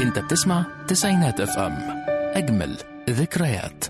انت بتسمع تسعينات اف ام، اجمل ذكريات.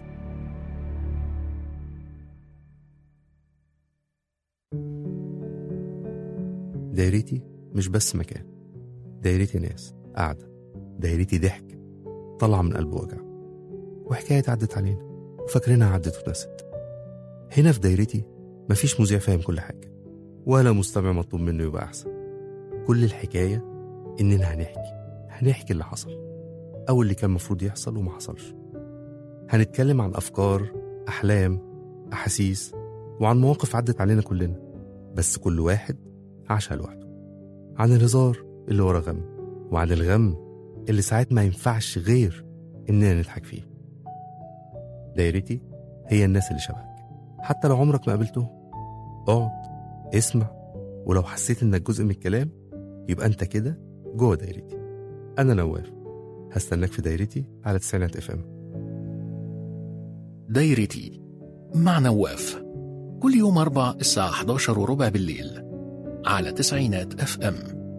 دايرتي مش بس مكان، دايرتي ناس قاعدة، دايرتي ضحك طلع من قلب وجع، وحكاية عدت علينا وفاكرينها عدت ونست. هنا في دايرتي مفيش مذيع فاهم كل حاجة، ولا مستمع مطلوب منه يبقى أحسن. كل الحكاية إننا هنحكي اللي حصل أو اللي كان مفروض يحصل وما حصلش. هنتكلم عن أفكار، أحلام، أحاسيس، وعن مواقف عدت علينا كلنا، بس كل واحد عاشها لوحده. عن الهزار اللي ورا غم، وعن الغم اللي ساعات ما ينفعش غير إننا نضحك فيه. دايرتي هي الناس اللي شبهك، حتى لو عمرك ما قابلتهم. اقعد اسمع، ولو حسيت إنك جزء من الكلام يبقى أنت كده جوه دايرتي. أنا نواف، هستناك في دايرتي على تسعينات اف ام. دايرتي مع نواف، كل يوم 4 الساعة 11:15 بالليل على تسعينات اف ام.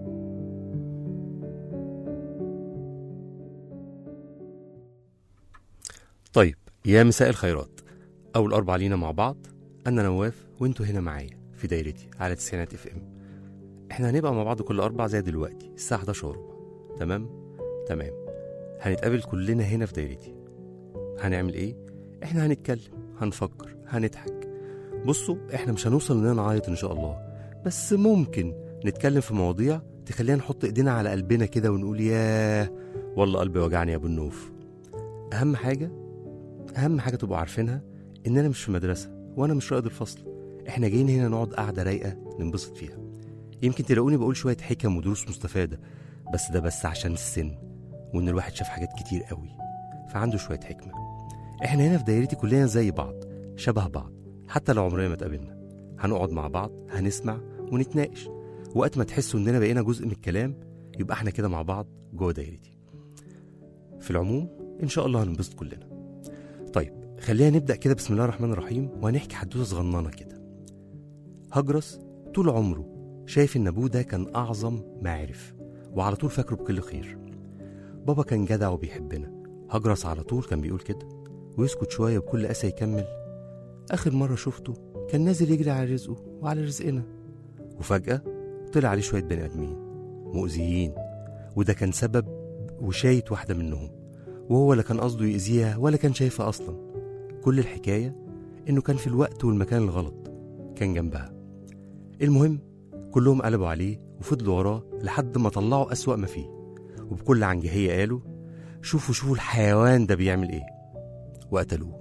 طيب، يا مساء الخيرات. أول 4 لينا مع بعض، أنا نواف وانتوا هنا معايا في دايرتي على تسعينات اف ام. احنا هنبقى مع بعض كل 4 زي دلوقتي الساعة 11:15. تمام. هنتقابل كلنا هنا في دايرتي. هنعمل ايه؟ احنا هنتكلم، هنفكر، هنضحك. بصوا، احنا مش هنوصل اننا نعيط ان شاء الله، بس ممكن نتكلم في مواضيع تخلينا نحط ايدينا على قلبنا كده ونقول ياه والله قلبي وجعني يا ابو النوف. اهم حاجة تبقوا عارفينها ان انا مش في مدرسة وانا مش رائد الفصل. احنا جايين هنا نقعد قعدة رايقة ننبسط فيها. يمكن تلاقوني بقول شوية حكم ودروس مستفادة، بس ده بس عشان السن، وان الواحد شاف حاجات كتير قوي فعنده شوية حكمة. احنا هنا في دايرتي كلنا زي بعض، شبه بعض، حتى لو عمرنا ما اتقابلنا. هنقعد مع بعض، هنسمع ونتناقش. وقت ما تحسوا اننا بقينا جزء من الكلام يبقى احنا كده مع بعض جوه دايرتي. في العموم ان شاء الله هننبسط كلنا. طيب، خلينا نبدأ كده بسم الله الرحمن الرحيم، وهنحكي حدوثة صغننة كده. هجرس طول عمره شايف ان ابوه ده كان اعظم ما عرف، وعلى طول فاكره بكل خير. بابا كان جدع وبيحبنا. هجرس على طول كان بيقول كده ويسكت شوية وبكل أسى يكمل: آخر مرة شفته كان نازل يجري على رزقه وعلى رزقنا، وفجأة طلع عليه شوية بني آدمين مؤذيين، وده كان سبب وشاية واحدة منهم، وهو لا كان قصده يأذيها ولا كان شايفها أصلا. كل الحكاية إنه كان في الوقت والمكان الغلط، كان جنبها. المهم كلهم قلبوا عليه وفضلوا وراه لحد ما طلعوا أسوأ ما فيه، وبكل عنجهية قالوا: شوفوا الحيوان ده بيعمل ايه، وقتلوه.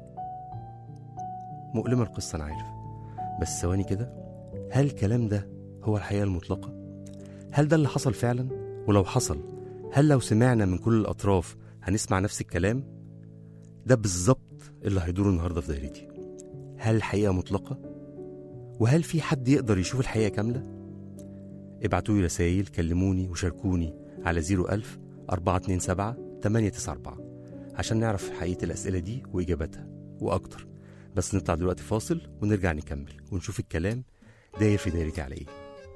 مؤلمة القصة أنا عارف، بس ثواني كده، هل الكلام ده هو الحقيقة المطلقة؟ هل ده اللي حصل فعلا؟ ولو حصل، هل لو سمعنا من كل الأطراف هنسمع نفس الكلام؟ ده بالظبط اللي هيدور النهاردة في دايرتي. هل الحقيقة مطلقة؟ وهل في حد يقدر يشوف الحقيقة كاملة؟ ابعتولي رسائل، كلموني وشاركوني على 01000-427-894 عشان نعرف حقيقة الأسئلة دي وإجاباتها وأكتر. بس نطلع دلوقتي فاصل ونرجع نكمل ونشوف الكلام داير في دايرتي على إيه.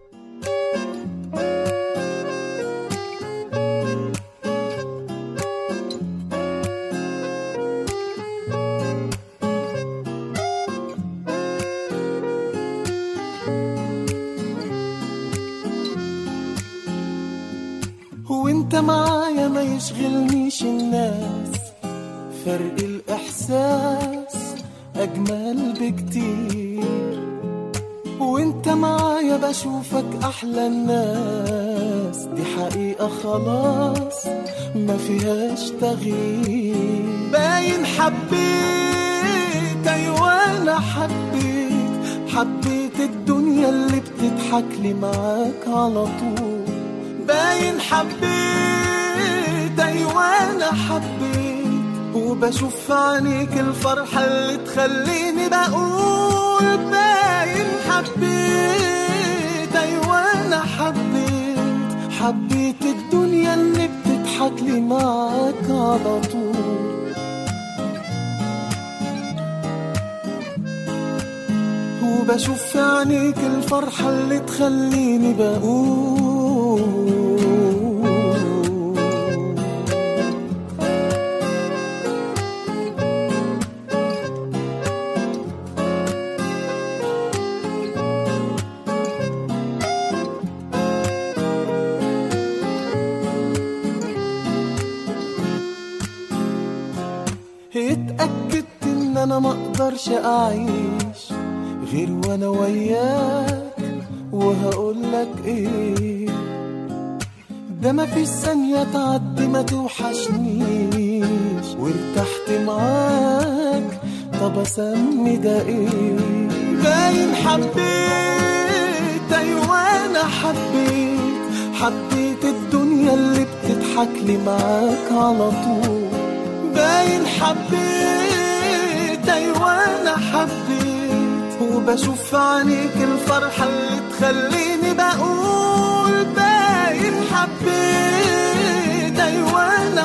وانت معايا ما يشغلنيش الناس، فرق الإحساس أجمل بكتير. وانت معايا بشوفك أحلى الناس، دي حقيقة خلاص ما فيهاش تغيير. باين حبيت، أيوة أنا حبيت الدنيا اللي بتضحك لي معاك على طول. باين حبيت، أيوة أنا وبشوف في عينيك الفرحة اللي تخليني بقول. باين حبيت، أيوة أنا حبيت الدنيا اللي بتضحك لي معاك على طول. وبشوف في عينيك الفرحة اللي تخليني بقول. انا مقدرش اعيش غير وانا وياك، وهقولك ايه، ده مفيش ثانية تعدي ما توحشنيش، وارتحت معاك طب اسمي ده ايه، باين حبيت ايوه انا حبيت الدنيا اللي بتضحك لي معاك على طول، باين حبيت ايوه انا حبيت، وبشوف في عينيك الفرحة اللي تخليني بقول، باين حبيت ايوه انا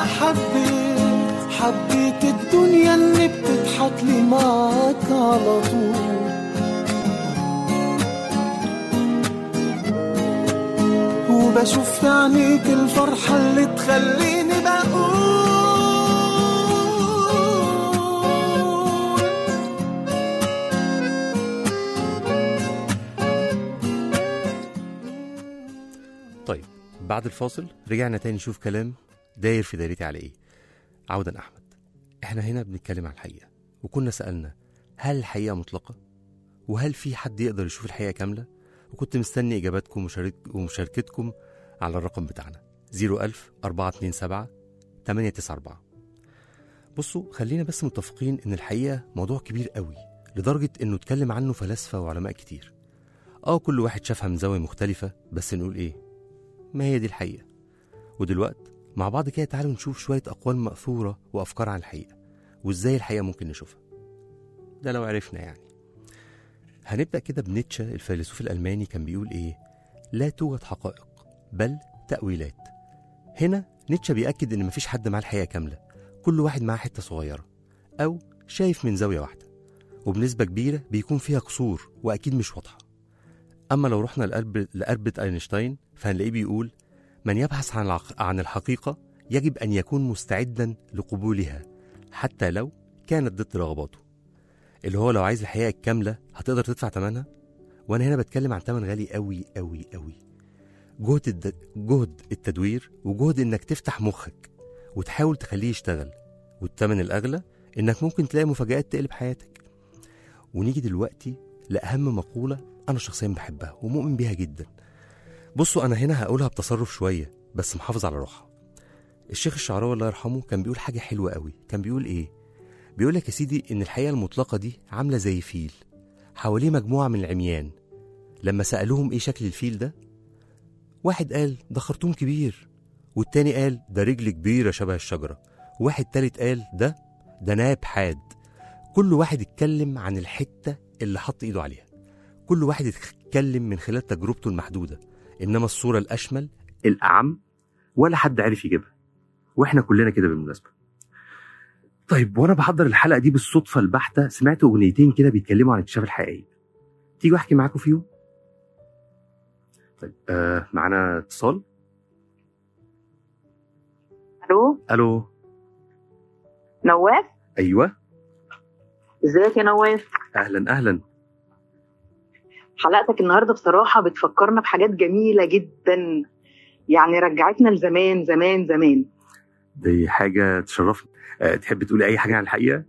حبيت الدنيا اللي بتضحك لي معاك على طول، وبشوف في عينيك الفرحة اللي تخليني بقول. طيب بعد الفاصل رجعنا تاني نشوف كلام داير في دايرتي على ايه. عودا أحمد، احنا هنا بنتكلم عن الحقيقة، وكنا سألنا هل الحقيقة مطلقة؟ وهل في حد يقدر يشوف الحقيقة كاملة؟ وكنت مستني إجاباتكم ومشاركتكم على الرقم بتاعنا 01000-427-894. بصوا، خلينا بس متفقين إن الحقيقة موضوع كبير قوي لدرجة إنه اتكلم عنه فلاسفة وعلماء كتير. كل واحد شافها من زاوية مختلفة، بس نقول إيه؟ ما هي دي الحقيقة. ودلوقتي مع بعض كده تعالوا نشوف شوية أقوال مأثورة وأفكار عن الحقيقة، وإزاي الحقيقة ممكن نشوفها، ده لو عرفنا يعني. هنبدأ كده بنيتشه الفيلسوف الألماني، كان بيقول إيه؟ لا توجد حقائق بل تأويلات. هنا نيتشه بيأكد إن مفيش حد معاه الحقيقة كاملة، كل واحد معاه حتة صغيرة أو شايف من زاوية واحدة، وبنسبة كبيرة بيكون فيها قصور وأكيد مش واضحة. أما لو رحنا لألبرت أينشتاين فهنلاقيه بيقول: من يبحث عن الحقيقة يجب أن يكون مستعدا لقبولها حتى لو كانت ضد رغباته. اللي هو لو عايز الحقيقة الكاملة هتقدر تدفع ثمنها. وأنا هنا بتكلم عن ثمن غالي قوي قوي قوي، جهد التدوير، وجهد إنك تفتح مخك وتحاول تخليه يشتغل، والثمن الأغلى إنك ممكن تلاقي مفاجآت تقلب حياتك. ونيجي دلوقتي لأهم مقولة أنا شخصيا بحبها ومؤمن بيها جدا. بصوا، أنا هنا هقولها بتصرف شوية بس محافظ على روحها. الشيخ الشعراوي الله يرحمه كان بيقول حاجة حلوة قوي. كان بيقول إيه؟ بيقول لك يا سيدي إن الحقيقة المطلقة دي عاملة زي فيل حواليه مجموعة من العميان. لما سألوهم إيه شكل الفيل ده، واحد قال ده خرطوم كبير، والتاني قال ده رجل كبيرة شبه الشجرة، وواحد تالت قال ده ناب حاد. كل واحد اتكلم عن الحتة اللي حط إيده عليها، كل واحد اتكلم من خلال تجربته المحدودة، إنما الصورة الأشمل الأعم ولا حد عارف يجيبها، وإحنا كلنا كده بالمناسبة. طيب، وأنا بحضر الحلقة دي بالصدفة البحتة سمعت أغنيتين كده بيتكلموا عن اكتشاف الحقيقة. تيجوا أحكي معاكم فيهم؟ طيب، معانا اتصال. ألو نواف؟ أيوة، ازيك يا نواف؟ أهلا. حلقتك النهاردة بصراحة بتفكرنا بحاجات جميلة جدا، يعني رجعتنا لزمان زمان زمان. دي حاجة تشرفني. تحب تقولي أي حاجة عن الحقيقة؟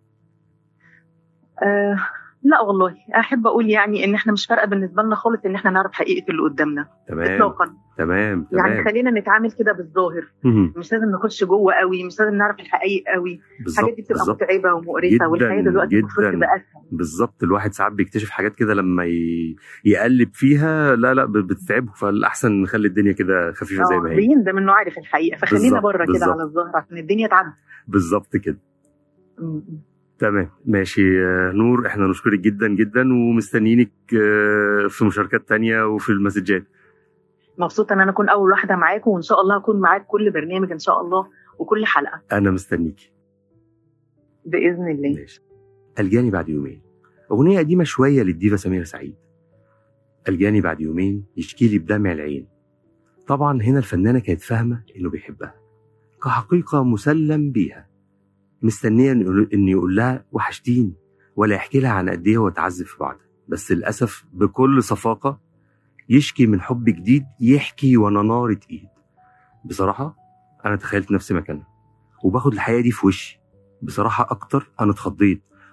لا والله، أحب أقول يعني إن إحنا مش فارقة بالنسبة لنا خالص إن إحنا نعرف حقيقة اللي قدامنا. تمام. يعني خلينا نتعامل كده بالظاهر، مش لازم نخش جوه قوي، مش لازم نعرف الحقيقة قوي. الحاجات دي بتبقى متعبة ومقرفة، والحياة دلوقتي المفروض تبقى أسهل. بالظبط، الواحد ساعات بيكتشف حاجات كده لما يقلب فيها لا بتتعبه، فالأحسن نخلي الدنيا كده خفيفة زي ما هي. بيندم إنه عارف الحقيقة، فخلينا بره كده على الظهر عشان الدنيا تعدي. بالظبط كده. تمام، ماشي. نور، احنا نشكرك جدا جدا ومستنيينك في مشاركات تانية وفي المسجات. مبسوطة ان انا اكون اول واحدة معاكم، وان شاء الله اكون معاك كل برنامج ان شاء الله وكل حلقة. انا مستنيكي بإذن الله. ماشي. الجاني بعد يومين، اغنية قديمة شوية للديفا سميرة سعيد. الجاني بعد يومين يشكي لي بدمع العين. طبعا هنا الفنانة كانت فاهمة انه بيحبها كحقيقة مسلم بيها، مستنية إن يقول لها وحشتيني، ولا يحكي لها عن قد إيه هو اتعذب في بعض. بس للأسف بكل صفاقة يشكي من حب جديد، يحكي وأنا نارة إيد. بصراحة أنا تخيلت نفسي مكانها وباخد الحقيقة دي في وشي. بصراحة أكتر أنا اتخضيت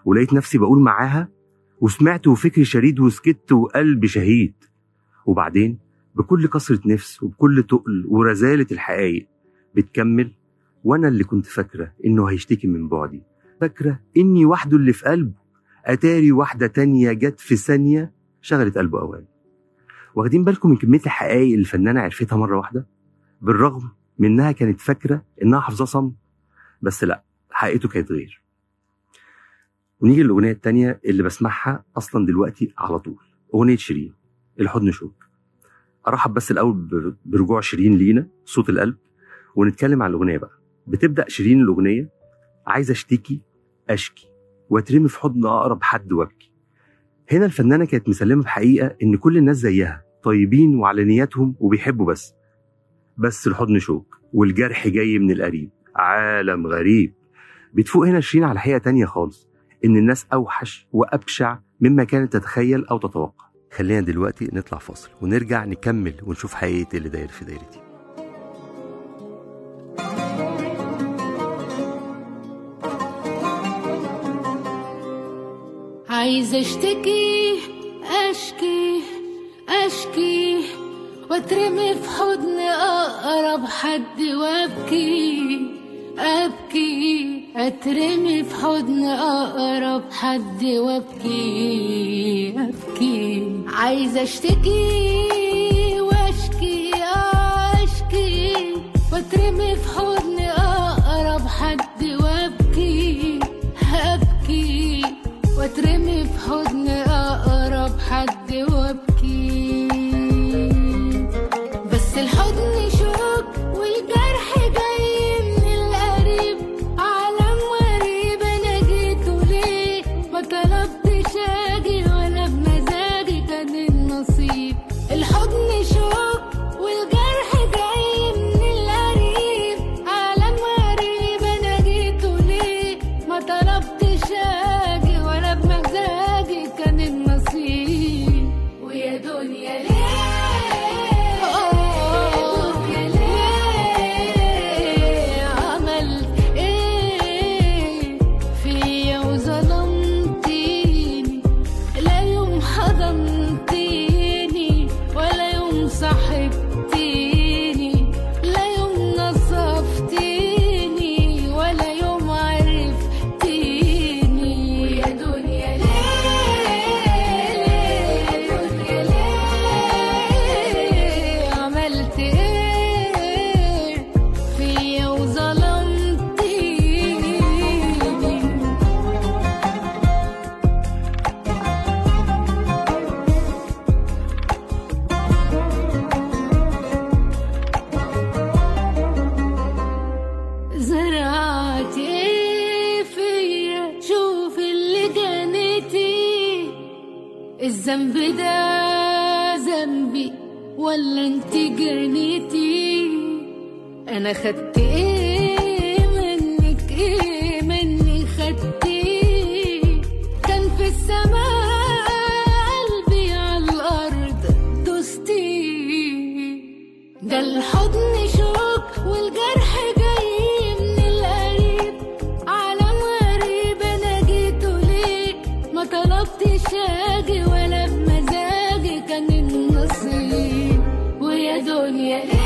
ولقيت نفسي بقول معاها، وسمعت وفكري شريد وسكت وقلبي شهيد. وبعدين بكل كسرة نفس وبكل تقل ورزالة الحقايق بتكمل، وانا اللي كنت فاكرة انه هيشتكي من بعدي، فاكرة اني وحده اللي في قلبه، اتاري واحدة تانية جت في ثانية شغلت قلبه اوان. واخدين بالكم من كمية الحقايق اللي الفنانة عرفتها مرة واحدة، بالرغم من انها كانت فاكرة انها حافظة صم، بس لا، حقيقته كانت غير. ونيجي للأغنية التانية اللي بسمعها أصلا دلوقتي على طول، أغنية شيرين الحضن شوك. أرحب بس الأول برجوع شيرين لينا صوت القلب، ونتكلم عن الأغنية بقى. بتبدأ شيرين الأغنية: عايز أشتكي أشكي واترمي في حضن أقرب حد وابكي. هنا الفنانة كانت مسلمة بحقيقة إن كل الناس زيها طيبين وعلى نياتهم وبيحبوا، بس الحضن شوك والجرح جاي من القريب، عالم غريب. بتفوق هنا شيرين على حقيقة تانية خالص، إن الناس أوحش وأبشع مما كانت تتخيل أو تتوقع. خلينا دلوقتي نطلع فاصل ونرجع نكمل ونشوف حقيقة اللي داير في دايرتي. عايز اشتكي أشكي أشكي واترمي في حضن أقرب حد وابكي أبكي، أترمي في حضن أقرب حد وابكي أبكي. عايزة أشتكي وأشكي أشكي واترمي في حضن أقرب حد وابكي أبكي، واترمي في حضن أقرب حد وابكي. بس الحضن شوك والجرح جاي من القريب، عالم غريب أنا جيته ليه، ما طلبتش أجي ولا بمزاجي كان النصيب. الحضن شوك والجرح جاي من القريب، عالم غريب أنا جيته ليه، ما طلبتش أجي ولا بمزاجي كان النصيب. ويا دنيا ليه الذنب ده ذنبي ولا انت جرنيتي؟ انا خدت ايه منك، ايه مني خدتي؟ كان في السماء قلبي على الارض دوستي. ده الحضن شوك والجرح جاي من القريب، عالم غريب انا جيته ليه، ما طلبتش اجي ولا بمزاجي كان النصيب. ويا دنيا ليه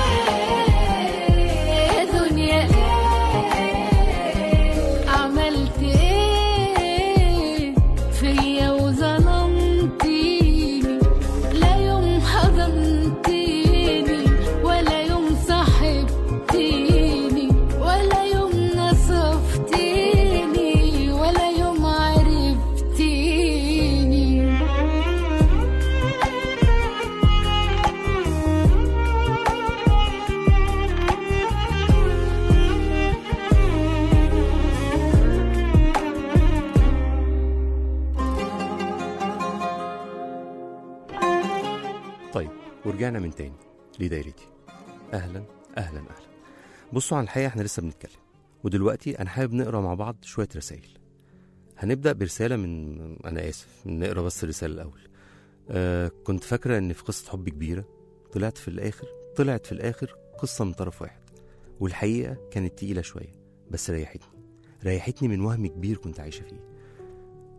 يا دنيا ليه، عملت ايه فيا وظلمتيني؟ لا يوم حضنتيني ولا يوم صاحبتيني ولا يوم نصفتيني ولا يوم عرفتيني. طيب ورجعنا من تاني لدايرتي. أهلا أهلا أهلا. بصوا عن الحقيقة احنا لسه بنتكلم، ودلوقتي أنا حابب نقرأ مع بعض شوية رسائل. هنبدأ برسالة من، أنا آسف نقرأ بس الرسالة الأول. كنت فاكرة إن في قصة حب كبيرة، طلعت في الآخر قصة من طرف واحد، والحقيقة كانت تقيلة شوية بس ريحتني من وهم كبير كنت عايشة فيه.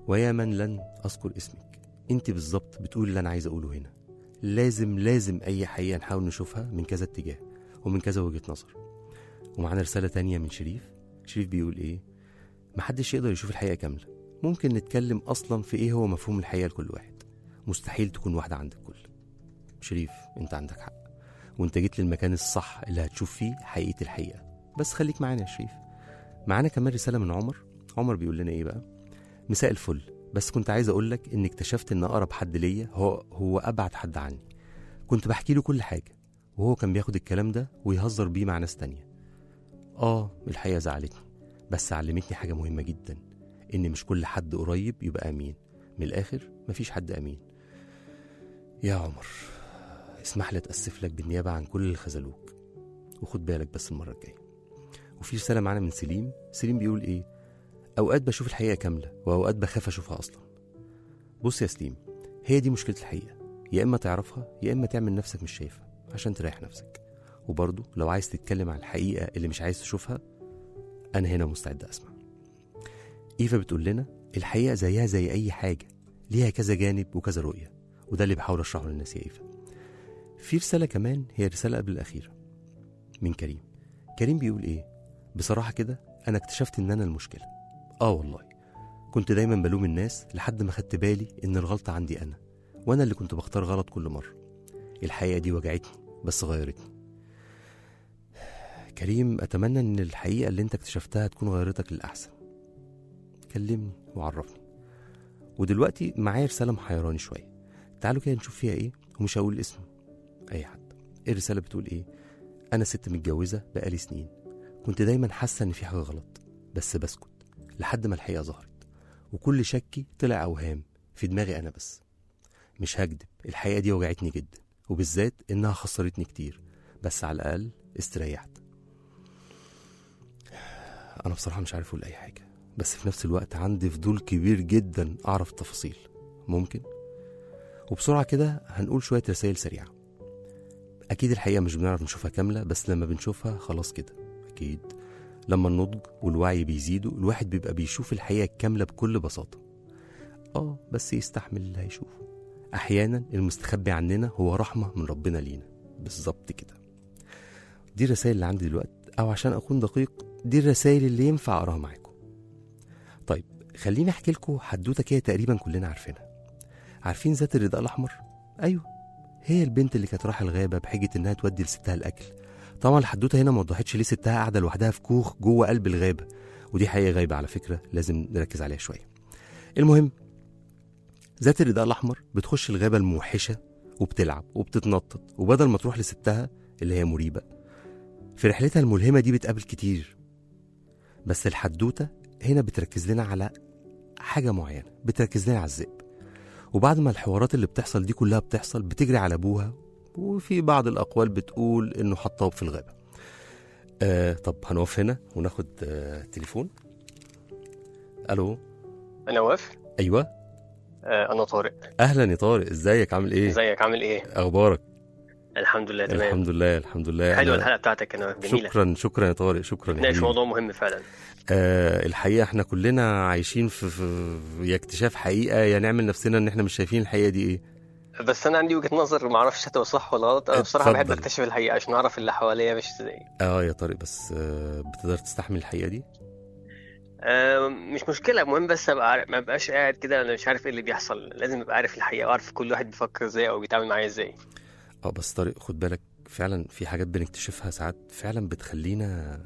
ويا من لن أذكر اسمك، انت بالظبط بتقول اللي أنا عايز أقوله هنا. لازم أي حقيقة نحاول نشوفها من كذا اتجاه ومن كذا وجهة نظر. ومعنا رسالة تانية من شريف بيقول إيه؟ محدش يقدر يشوف الحقيقة كاملة. ممكن نتكلم أصلا في إيه هو مفهوم الحقيقة لكل واحد، مستحيل تكون واحدة عند الكل. شريف انت عندك حق، وانت جيت للمكان الصح اللي هتشوف فيه حقيقة الحقيقة. بس خليك معانا يا شريف. معانا كمان رسالة من عمر بيقول لنا ايه بقى؟ مساء الفل، بس كنت عايز اقولك ان اكتشفت ان اقرب حد ليا هو ابعد حد عني. كنت بحكي له كل حاجة وهو كان بياخد الكلام ده ويهزر بيه مع ناس تانية. الحقيقة زعلتني، بس علمتني حاجة مهمة جدا، ان مش كل حد قريب يبقى امين. من الاخر مفيش حد امين. يا عمر اسمح لي اتأسف لك بالنيابة عن كل اللي خذلوك، وخد بالك بس المرة الجاية. وفي رسالة معانا من سليم بيقول ايه؟ اوقات بشوف الحقيقة كاملة واوقات بخاف اشوفها اصلا. بص يا سليم، هي دي مشكلة الحقيقة، يا اما تعرفها يا اما تعمل نفسك مش شايفها عشان تريح نفسك. وبرضو لو عايز تتكلم عن الحقيقة اللي مش عايز تشوفها، انا هنا مستعد اسمع. ايفا بتقول لنا الحقيقة زيها زي اي حاجة، ليها كذا جانب وكذا رؤية، وده اللي بحاول اشرحه للناس يا ايفا. في رسالة كمان، هي رسالة قبل الأخيرة من كريم بيقول ايه؟ بصراحة كده أنا اكتشفت إن أنا المشكلة. والله كنت دايما بلوم الناس لحد ما خدت بالي إن الغلطة عندي أنا، وأنا اللي كنت بختار غلط كل مرة. الحقيقة دي وجعتني بس غيرتني. كريم، أتمنى إن الحقيقة اللي أنت اكتشفتها تكون غيرتك للأحسن. كلمني وعرفني. ودلوقتي معايا رسالة محيراني شوية، تعالوا كده نشوف فيها ايه، ومش هقول اسم اي حد. الرسالة بتقول ايه؟ انا ست متجوزة بقالي سنين، كنت دايما حاسة ان في حاجة غلط بس بسكت لحد ما الحقيقة ظهرت، وكل شكي طلع اوهام في دماغي انا بس. مش هكدب، الحقيقة دي وجعتني جدا، وبالذات انها خسرتني كتير، بس على الاقل استريحت. انا بصراحة مش عارف اقول اي حاجة، بس في نفس الوقت عندي فضول كبير جدا اعرف التفاصيل. ممكن؟ وبسرعة كده هنقول شوية رسائل سريعة. أكيد الحقيقة مش بنعرف نشوفها كاملة، بس لما بنشوفها خلاص كده. أكيد لما النضج والوعي بيزيدوا الواحد بيبقى بيشوف الحقيقة الكاملة بكل بساطة. بس يستحمل اللي هيشوفه. أحيانا المستخبي عننا هو رحمة من ربنا لينا، بالظبط كده. دي الرسائل اللي عندي دلوقتي، أو عشان أكون دقيق دي الرسائل اللي ينفع أقراها معاكم. طيب خليني أحكي لكم حدوتة كده تقريبا كلنا عارفينها. عارفين ذات الرداء الأحمر؟ أيوه، هي البنت اللي كانت رايحة الغابة بحجة إنها تودي لستها الأكل. طبعا الحدوتة هنا ما وضحتش ليه ستها قاعدة لوحدها في كوخ جوه قلب الغابة، ودي حقيقة غايبة على فكرة، لازم نركز عليها شوية. المهم، ذات الرداء الأحمر بتخش الغابة الموحشة وبتلعب وبتتنطط، وبدل ما تروح لستها اللي هي مريبة في رحلتها الملهمة دي بتقابل كتير. بس الحدوتة هنا بتركز لنا على حاجة معينة، بتركز لنا على الذئب. وبعد ما الحوارات اللي بتحصل دي كلها بتحصل، بتجري على أبوها، وفي بعض الأقوال بتقول إنه حطها في الغابة. طب هنقف هنا وناخد تليفون. ألو، أنا واقف. أيوة، أنا طارق. أهلا يا طارق، إزيك؟ عامل إيه؟ إزيك عامل إيه؟ أخبارك؟ الحمد لله تمام. الحمد لله. حلوة الحلقة بتاعتك، أنا جميلة. شكرا يا طارق، شكرا. ناقش موضوع مهم فعلا. الحقيقة احنا كلنا عايشين في اكتشاف حقيقة، يا نعمل نفسنا ان احنا مش شايفين الحقيقة دي ايه. بس انا عندي وجهة نظر، معرفش هتبقى صح ولا غلط. انا بصراحة بحب اكتشف الحقيقة عشان اعرف اللي حواليا مش ازاي. يا طارق، بس بتقدر تستحمل الحقيقة دي؟ مش مشكلة، المهم بس ما بقاش قاعد كده انا مش عارف ايه اللي بيحصل. لازم ابقى عارف الحقيقة وعارف كل واحد بيفكر ازاي او بيتعامل معايا ازاي. بس طارق خد بالك، فعلا في حاجات بنكتشفها ساعات فعلا بتخلينا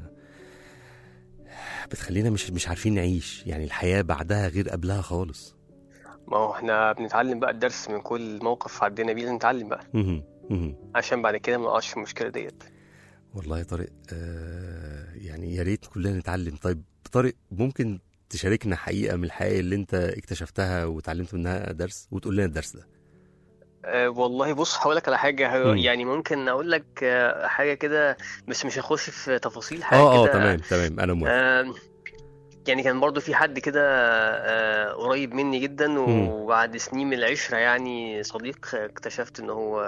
مش عارفين نعيش، يعني الحياة بعدها غير قبلها خالص. ما هو احنا بنتعلم بقى الدرس من كل موقف عدينا بيه، لازم نتعلم بقى عشان بعد كده ما نقعش في المشكلة ديت. والله يا طارق، يعني يا ريت كلنا نتعلم. طيب طارق، ممكن تشاركنا حقيقة من الحقيقة اللي انت اكتشفتها وتعلمت منها درس، وتقول لنا الدرس ده؟ والله بص، هقولك على حاجة. يعني ممكن أقول لك حاجة كده، بس مش هخش في تفاصيل حاجة كده. تمام أنا موافق. يعني كان برضو في حد كده قريب مني جدا، وبعد سنين من العشرة يعني صديق، اكتشفت إنه هو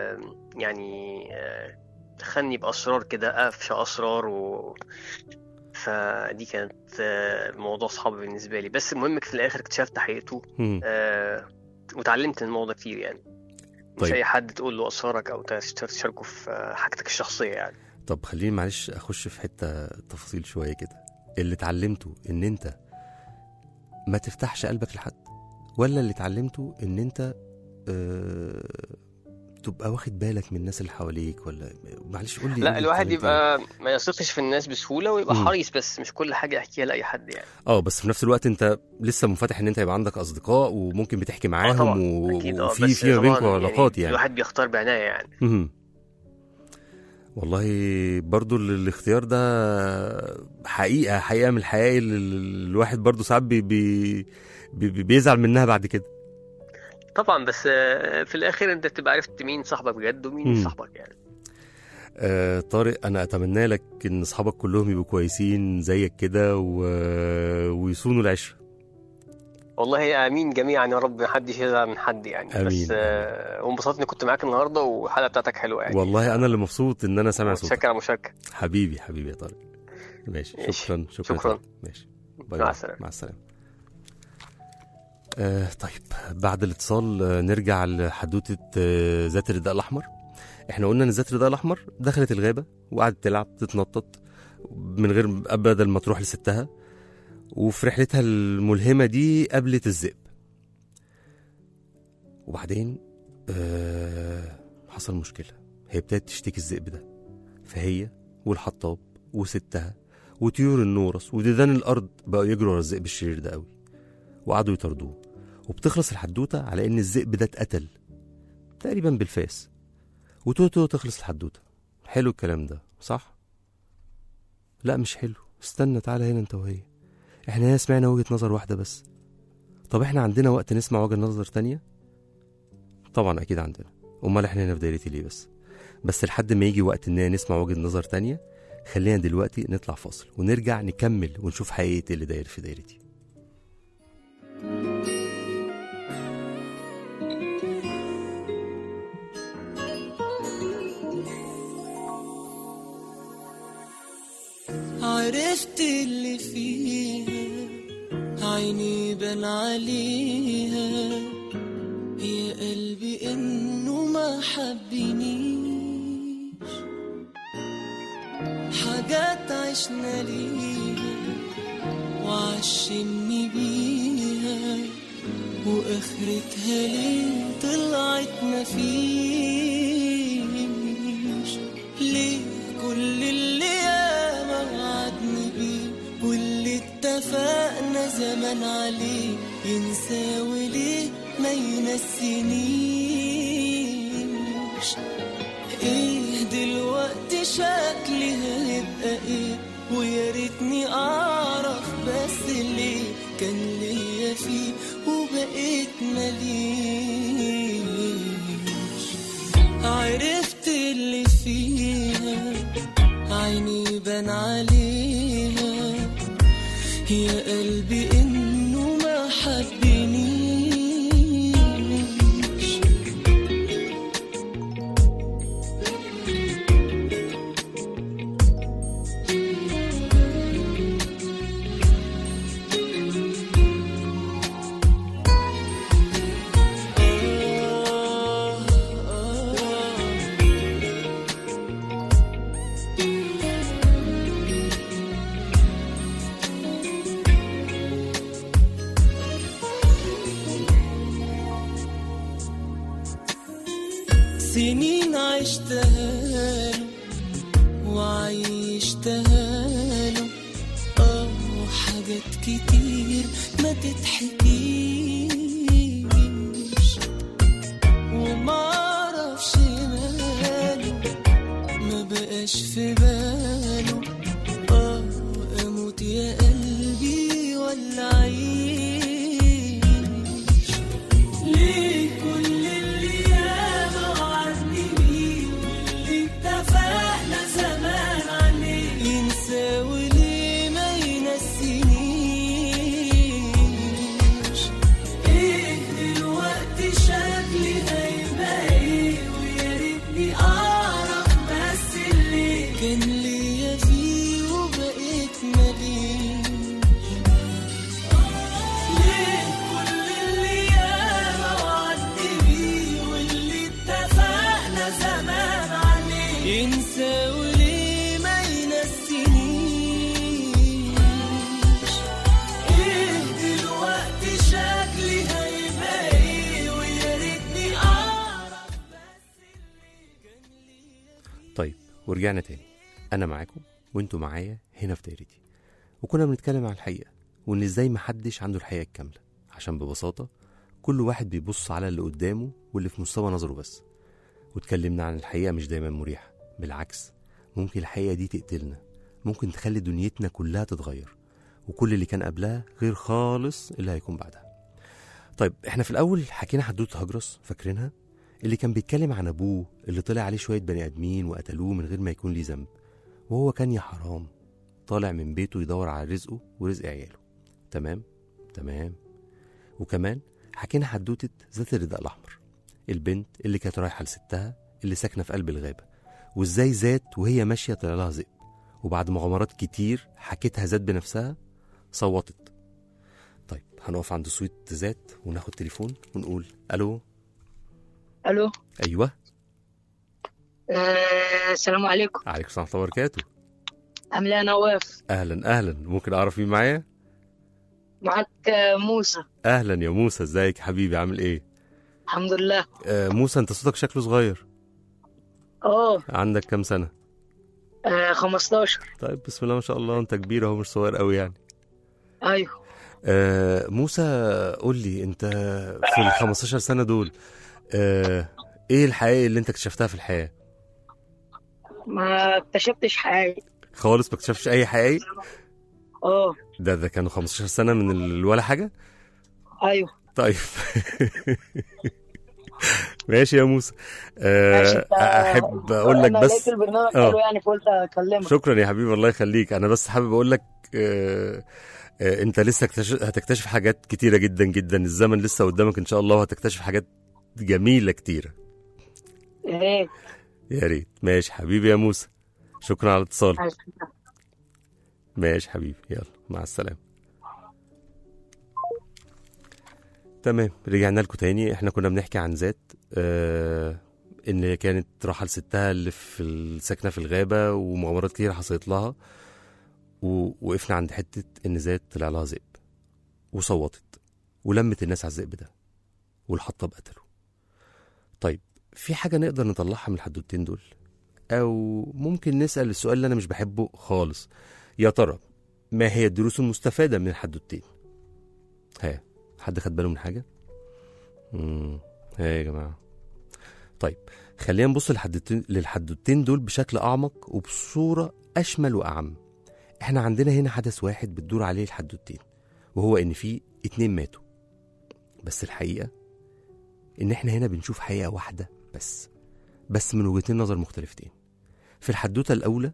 يعني دخلني بأسرار كده، أفشى أسرار فدي كانت موضوع صعب بالنسبة لي، بس المهم في الآخر اكتشفت حقيقته وتعلمت الموضوع كتير يعني. مش طيب. أي حد تقول له أسرارك أو تشاركه في حاجتك الشخصية يعني. طب خليني معلش أخش في حتة تفاصيل شوية كده. اللي اتعلمته إن أنت ما تفتحش قلبك لحد، ولا اللي اتعلمته إن أنت تبقى واخد بالك من الناس اللي حواليك؟ ولا معلش قول لي. لا، الواحد يبقى ما يثقش في الناس بسهولة ويبقى حريص، بس مش كل حاجة يحكيها لأي حد يعني. بس في نفس الوقت انت لسه منفتح ان انت يبقى عندك اصدقاء وممكن بتحكي معاهم وفي ما بينكم علاقات يعني. الواحد بيختار بعناية يعني. والله برضو الاختيار ده حقيقة من الحقائق اللي الواحد برضو ساعات بيزعل منها بعد كده طبعا. بس في الاخر انت بتبقى عرفت مين صاحبك بجد ومين مش صاحبك يعني. طارق، انا اتمنى لك ان اصحابك كلهم يبقوا كويسين زيك كده ويصونوا العشره. والله امين جميعا يا رب، محدش يزعل من حد يعني. أمين. بس وانبسطت اني كنت معاك النهارده، والحلقه بتاعتك حلوه يعني. والله انا اللي مبسوط ان انا سامع صوتك. متشكر على المشاركه حبيبي يا طارق. ماشي. شكرا. ماشي. مع السلامه. مع السلامه. طيب، بعد الاتصال نرجع لحدوته ذات الرداء الاحمر. احنا قلنا ان ذات الرداء الاحمر دخلت الغابه وقعدت تلعب تتنطط من غير ابدا ما تروح لستها، وفي رحلتها الملهمه دي قابلت الذئب. وبعدين حصل مشكله، هي ابتدت تشتكي الذئب ده، فهي والحطاب وستها وطيور النورس وديدان الارض بقوا يجروا ورا الذئب الشرير ده قوي، وقعدوا يطردوه. وبتخلص الحدوته على ان الذئب ده اتقتل تقريبا بالفاس، وتوتو تخلص الحدوته. حلو الكلام ده صح؟ لا مش حلو. استنى، تعالى هنا انت وهي. احنا هنا سمعنا وجهة نظر واحدة بس. طب احنا عندنا وقت نسمع وجهة نظر تانية؟ طبعا اكيد عندنا. امال احنا هنا في دايرتي ليه بس لحد ما يجي وقت اننا نسمع وجهة نظر تانية، خلينا دلوقتي نطلع فاصل ونرجع نكمل ونشوف حقيقة اللي داير في دايرتي. عرفت اللي فيها عيني بان عليها، يا قلبي انه ما حبنيش، حاجات عشنا ليها وعشمني بيها، واخرتها ليه طلعت مفيش. ليه كل اللي واللي اتفقنا زمان عليه ينسى، وليه ما ينسينيش؟ ايه دلوقتي شكلي هيبقى ايه؟ ويا ريتني اعرف بس ليه كان ليا فيه وبقيت مليش. عرفت اللي فيها عيني بان عليها، يا قلبي انه ما حبنيش. سنين عشتها له وعيشتها له، حاجات كتير ما تتحكيش، ومعرفش ماله ما بقاش في باله. اموت يا قلبي ولا عيش؟ ليه كل اللي اتفقنا زمان عليه ينسى، وليه ما ينسينيش؟ ايه دلوقتي شكلي هيبقى ايه؟ ويا ريتني اعرف بس اللي كان ليا طيب ورجعنا تاني، أنا معاكم وانتوا معايا هنا في دايرتي، وكنا بنتكلم عن الحقيقة وإن إزاي محدش عنده الحقيقة الكاملة، عشان ببساطة كل واحد بيبص على اللي قدامه واللي في مستوى نظره بس. واتكلمنا عن الحقيقة مش دايما مريحة، بالعكس ممكن الحقيقة دي تقتلنا، ممكن تخلي دنيتنا كلها تتغير، وكل اللي كان قبلها غير خالص اللي هيكون بعدها. طيب احنا في الأول حكينا حدوتة هجرس، فاكرينها؟ اللي كان بيتكلم عن أبوه اللي طلع عليه شوية بني آدمين وقتلوه من غير ما يكون ليه ذنب، وهو كان يا حرام طالع من بيته يدور على رزقه ورزق عياله. تمام. وكمان حكينا حدوتة ذات الرداء الأحمر، البنت اللي كانت رايحة لستها اللي ساكنة في قلب الغابة، وازاي ذات وهي ماشية طلع لها ذئب، وبعد مغامرات كتير حكيتها ذات بنفسها صوتت. طيب هنقف عند صوت ذات وناخد تليفون ونقول الو. ايوه. السلام عليكم. عليكم السلام ورحمة الله وبركاته. عامل ايه يا نواف؟ اهلا، ممكن اعرف مين معايا؟ معاك موسى. اهلا يا موسى، ازيك حبيبي، عامل ايه؟ الحمد لله. موسى انت صوتك شكله صغير. عندك كام سنة؟ 15. طيب بسم الله ما شاء الله، انت كبير اهو مش صغير قوي يعني. ايوه. موسى قول لي انت في ال 15 سنة دول ايه الحقيقة اللي انت اكتشفتها في الحياة؟ ما اكتشفتش حقيقي خالص، ما اكتشفتش اي حقيقي؟ ده كانوا 15 سنة من ولا حاجة؟ ايوه. طيب ماشي يا موسى. احب اقول لك بس لقيت البرنامج حلو يعني فقلت اكلمك. شكرا يا حبيبي، الله يخليك. انا بس حابب اقول لك انت لسه هتكتشف حاجات كتيرة جدا جدا، الزمن لسه قدامك ان شاء الله، وهتكتشف حاجات جميلة كتيرة. يا ريت. ماشي حبيبي يا موسى، شكرا على الاتصال. ماشي حبيبي، يلا مع السلامة. تمام، رجعنا لكم تاني. احنا كنا بنحكي عن ذات ان كانت راحة لستها اللي في الساكنة في الغابة، ومغامرات كتير حصلت لها، ووقفنا عند حتة ان ذات طلع لها ذئب وصوتت ولمت الناس على الذئب ده والحطب قتله. طيب في حاجة نقدر نطلعها من الحدوتين دول، او ممكن نسأل السؤال اللي انا مش بحبه خالص، يا ترى ما هي الدروس المستفادة من الحدوتين؟ حد خد باله من حاجة؟ يا جماعة. طيب خلينا نبص للحدوتين دول بشكل أعمق وبصورة أشمل وأعم. احنا عندنا هنا حدث واحد بتدور عليه الحدوتين، وهو إن في 2 ماتوا. بس الحقيقة إن احنا هنا بنشوف حقيقة واحدة بس من وجهتين نظر مختلفتين. في الحدوتة الأولى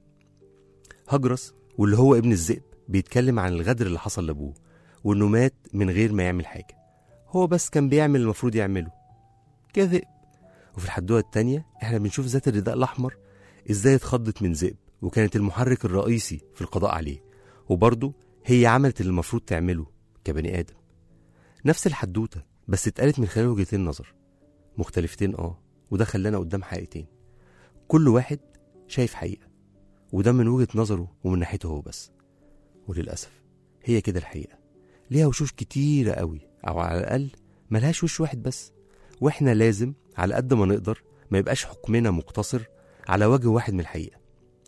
هجرس واللي هو ابن الذئب بيتكلم عن الغدر اللي حصل لأبوه، وإنه مات من غير ما يعمل حاجة، هو بس كان بيعمل المفروض يعمله كذئب. وفي الحدوتة التانية احنا بنشوف ذات الرداء الأحمر ازاي اتخضت من ذئب، وكانت المحرك الرئيسي في القضاء عليه، وبرضه هي عملت اللي المفروض تعمله كبني آدم. نفس الحدوتة بس اتقالت من خلال وجهتين نظر مختلفتين، وده خلانا قدام حقيقتين، كل واحد شايف حقيقة، وده من وجهة نظره ومن ناحيته هو بس. وللأسف هي كده الحقيقة ليها وشوش كتيرة قوي، أو على الأقل ملهاش وش واحد بس، وإحنا لازم على قد ما نقدر ما يبقاش حكمنا مقتصر على وجه واحد من الحقيقة.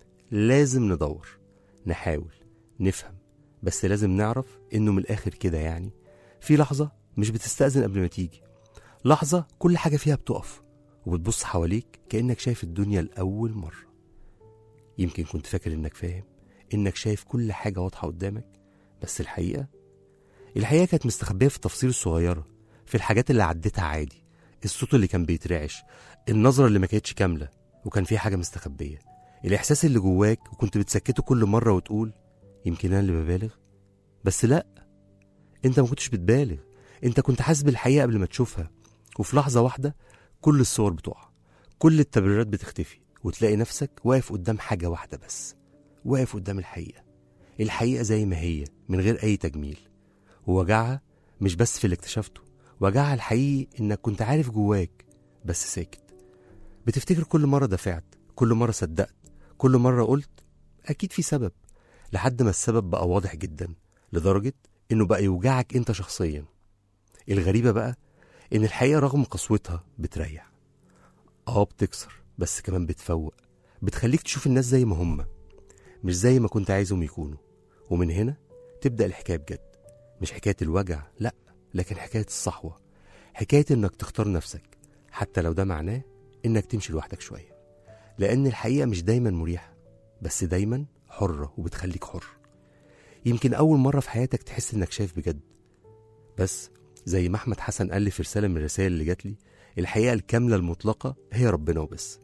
لازم ندور، نحاول نفهم، بس لازم نعرف إنه من الآخر كده يعني في لحظة مش بتستأذن قبل ما تيجي، لحظة كل حاجة فيها بتقف وبتبص حواليك كأنك شايف الدنيا لأول مرة. يمكن كنت فاكر إنك فاهم، إنك شايف كل حاجة واضحة قدامك، بس الحقيقة كانت مستخبية في التفاصيل الصغيرة، في الحاجات اللي عدتها عادي، الصوت اللي كان بيترعش، النظرة اللي ما كانتش كاملة وكان فيها حاجة مستخبية، الإحساس اللي جواك وكنت بتسكته كل مرة وتقول يمكن أنا اللي ببالغ. بس لأ، أنت ما كنتش بتبالغ، أنت كنت حاسس بالحقيقة قبل ما تشوفها، وفي لحظة واحدة كل الصور بتقع، كل التبريرات بتختفي، وتلاقي نفسك واقف قدام حاجة واحدة بس، واقف قدام الحقيقة زي ما هي من غير أي تجميل. ووجعها مش بس في اللي اكتشفته، وجعها الحقيقي إنك كنت عارف جواك بس ساكت، بتفتكر كل مرة دفعت، كل مرة صدقت، كل مرة قلت أكيد في سبب، لحد ما السبب بقى واضح جدا لدرجة إنه بقى يوجعك أنت شخصيا. الغريبة بقى إن الحقيقة رغم قسوتها بتريح، بتكسر، بس كمان بتفوق، بتخليك تشوف الناس زي ما هم، مش زي ما كنت عايزهم يكونوا. ومن هنا تبدأ الحكاية بجد، مش حكاية الوجع لأ، لكن حكاية الصحوة، حكاية إنك تختار نفسك حتى لو ده معناه إنك تمشي لوحدك شوية، لأن الحقيقة مش دايما مريحة، بس دايما حرة وبتخليك حر. يمكن أول مرة في حياتك تحس إنك شايف بجد، بس زي ما أحمد حسن قال لي في رسالة من الرسائل اللي جات لي، الحقيقة الكاملة المطلقة هي ربنا وبس.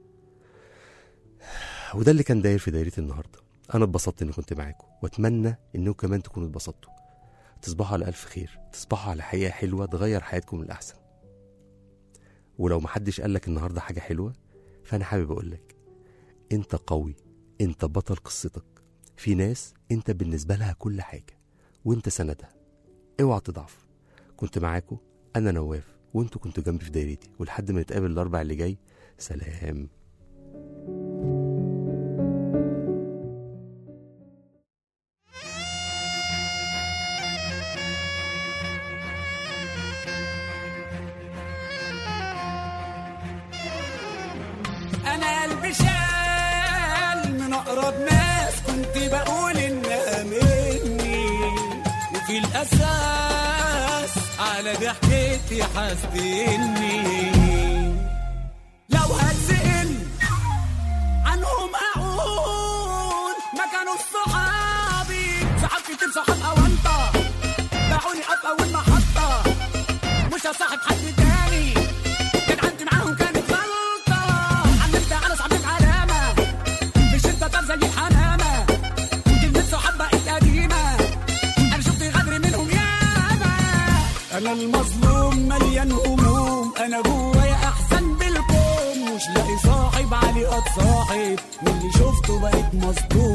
وده اللي كان داير في دايرتي النهاردة. أنا اتبسطت إني كنت معاكم، وأتمنى إنكم كمان تكونوا اتبسطتوا. تصبحوا على ألف خير، تصبحوا على حقيقة حلوة تغير حياتكم للأحسن. ولو محدش قالك النهاردة حاجة حلوة، فأنا حابب أقولك أنت قوي، أنت بطل قصتك. في ناس أنت بالنسبة لها كل حاجة وأنت سندها، اوعى تضعف. كنت معاكم أنا نواف، وأنتوا كنتوا جنبي في دايرتي، ولحد ما نتقابل الأربع اللي جاي، سلام. أنا قلبي شال من أقرب ناس كنت بقول إنها مني، وفي الأساس على ضحكتي حاسدني. لو هتسأل عنهم أقول ما كانوا صحابي، صحاب كتير صحاب أونطة باعوني في أول محطة، مش هصاحب حد تاني كان عندي معاهم كانت زي الحمامة، كلمة صحاب بقت قديمة، أنا شفت غدر منهم ياما. أنا المظلوم مليان هموم، أنا جوايا أحسن بالكون، مش لاقي صاحب علي أتصاحب، واللي شفته بقيت مصدوم.